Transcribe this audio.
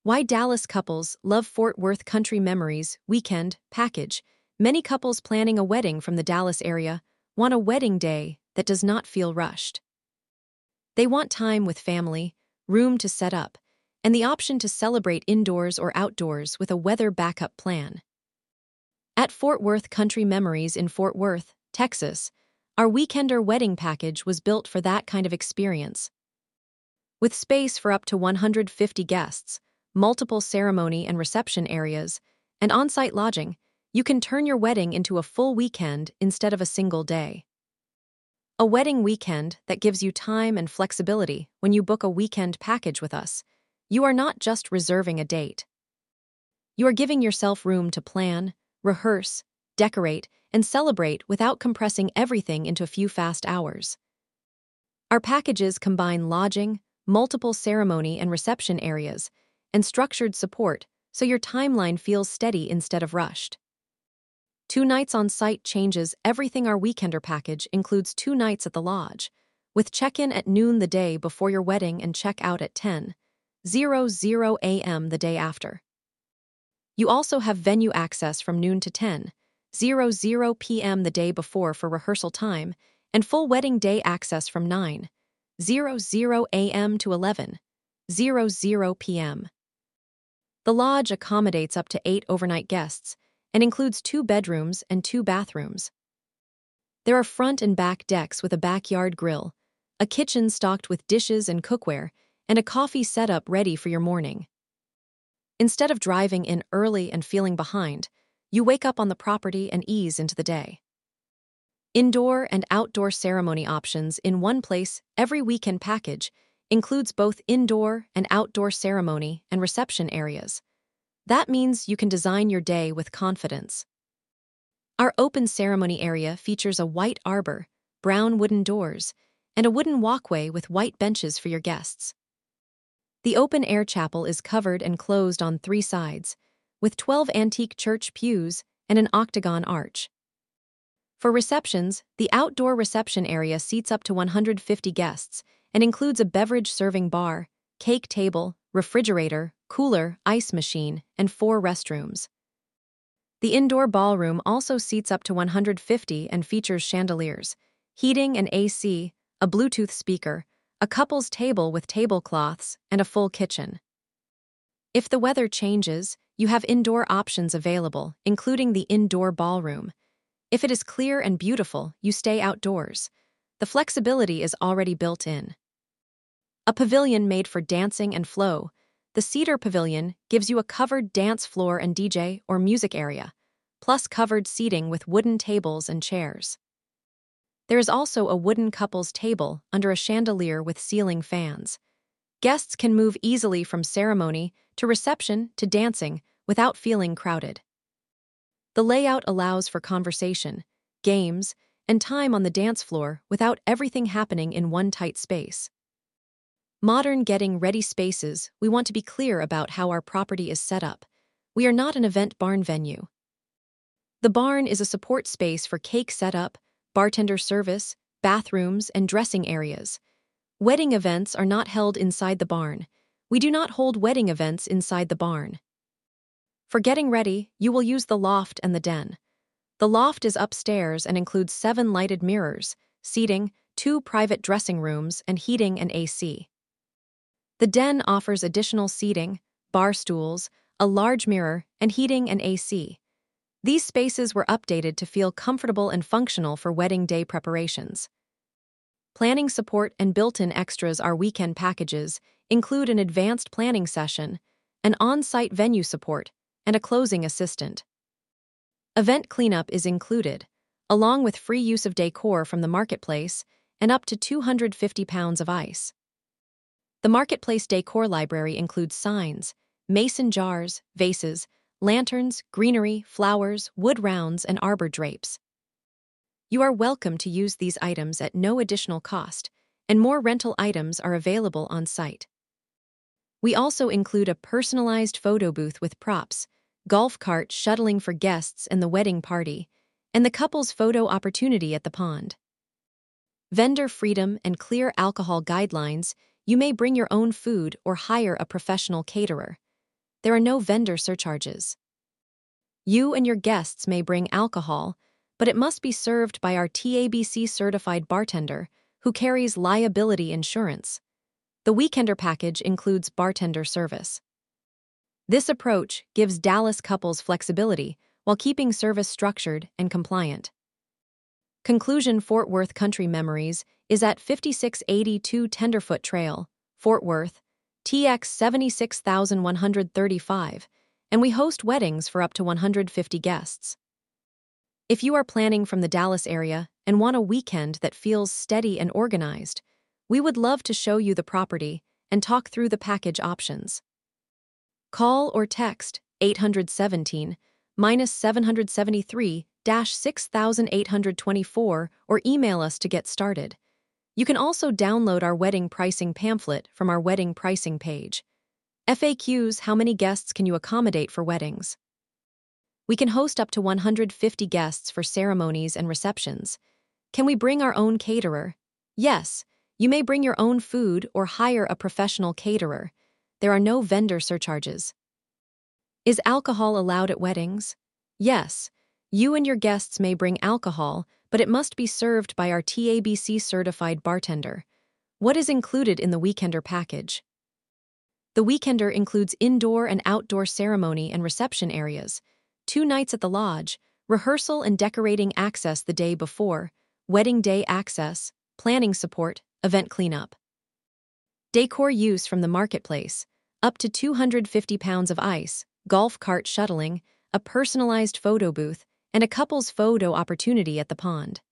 Why Dallas couples love Fort Worth Country Memories Weekend Package. Many couples planning a wedding from the Dallas area want a wedding day that does not feel rushed. They want time with family, room to set up, and the option to celebrate indoors or outdoors with a weather backup plan. At Fort Worth Country Memories in Fort Worth, Texas, our Weekender wedding package was built for that kind of experience. With space for up to 150 guests, multiple ceremony and reception areas, and on-site lodging, you can turn your wedding into a full weekend instead of a single day. A wedding weekend that gives you time and flexibility when you book a weekend package with us. You are not just reserving a date. You are giving yourself room to plan, rehearse, decorate, and celebrate without compressing everything into a few fast hours. Our packages combine lodging, multiple ceremony and reception areas, and structured support so your timeline feels steady instead of rushed. 2 nights on site changes everything. Our Weekender package includes 2 nights at the lodge, with check-in at noon the day before your wedding and check-out at 10:00 a.m. the day after. You also have venue access from noon to 10:00 p.m. the day before for rehearsal time, and full wedding day access from 9:00 a.m. to 11:00 p.m. The lodge accommodates up to 8 overnight guests and includes 2 bedrooms and 2 bathrooms. There are front and back decks with a backyard grill, a kitchen stocked with dishes and cookware, and a coffee setup ready for your morning. Instead of driving in early and feeling behind, you wake up on the property and ease into the day. Indoor and outdoor ceremony options in one place. Every weekend package includes both indoor and outdoor ceremony and reception areas. That means you can design your day with confidence. Our open ceremony area features a white arbor, brown wooden doors, and a wooden walkway with white benches for your guests. The open-air chapel is covered and closed on 3 sides, with 12 antique church pews and an octagon arch. For receptions, the outdoor reception area seats up to 150 guests and includes a beverage-serving bar, cake table, refrigerator, cooler, ice machine, and 4 restrooms. The indoor ballroom also seats up to 150 and features chandeliers, heating and AC, a Bluetooth speaker, a couple's table with tablecloths, and a full kitchen. If the weather changes, you have indoor options available, including the indoor ballroom. If it is clear and beautiful, you stay outdoors. The flexibility is already built in. A pavilion made for dancing and flow. The Cedar Pavilion gives you a covered dance floor and DJ or music area, plus covered seating with wooden tables and chairs. There is also a wooden couple's table under a chandelier with ceiling fans. Guests can move easily from ceremony to reception to dancing without feeling crowded. The layout allows for conversation, games, and time on the dance floor without everything happening in one tight space. Modern getting ready spaces. We want to be clear about how our property is set up. We are not an event barn venue. The barn is a support space for cake setup, bartender service, bathrooms, and dressing areas. Wedding events are not held inside the barn. We do not hold wedding events inside the barn. For getting ready, you will use the loft and the den. The loft is upstairs and includes 7 lighted mirrors, seating, 2 private dressing rooms, and heating and AC. The den offers additional seating, bar stools, a large mirror, and heating and AC. These spaces were updated to feel comfortable and functional for wedding day preparations. Planning support and built-in extras. Our weekend packages include an advanced planning session, an on-site venue support, and a closing assistant. Event cleanup is included, along with free use of decor from the marketplace and up to 250 pounds of ice. The marketplace decor library includes signs, mason jars, vases, lanterns, greenery, flowers, wood rounds, and arbor drapes. You are welcome to use these items at no additional cost, and more rental items are available on site. We also include a personalized photo booth with props, golf cart shuttling for guests and the wedding party, and the couple's photo opportunity at the pond. Vendor freedom and clear alcohol guidelines. You may bring your own food or hire a professional caterer. There are no vendor surcharges. You and your guests may bring alcohol, but it must be served by our TABC-certified bartender who carries liability insurance. The Weekender package includes bartender service. This approach gives Dallas couples flexibility while keeping service structured and compliant. Conclusion: Fort Worth Country Memories is at 5682 Tenderfoot Trail, Fort Worth, TX 76135, and we host weddings for up to 150 guests. If you are planning from the Dallas area and want a weekend that feels steady and organized, we would love to show you the property and talk through the package options. Call or text 817-773-6824 or email us to get started. You can also download our wedding pricing pamphlet from our wedding pricing page. FAQs: How many guests can you accommodate for weddings? We can host up to 150 guests for ceremonies and receptions. Can we bring our own caterer? Yes, you may bring your own food or hire a professional caterer. There are no vendor surcharges. Is alcohol allowed at weddings? Yes, you and your guests may bring alcohol, but it must be served by our TABC-certified bartender. What is included in the Weekender package? The Weekender includes indoor and outdoor ceremony and reception areas, 2 nights at the lodge, rehearsal and decorating access the day before, wedding day access, planning support, event cleanup. Decor use from the marketplace, up to 250 pounds of ice, golf cart shuttling, a personalized photo booth, and a couple's photo opportunity at the pond.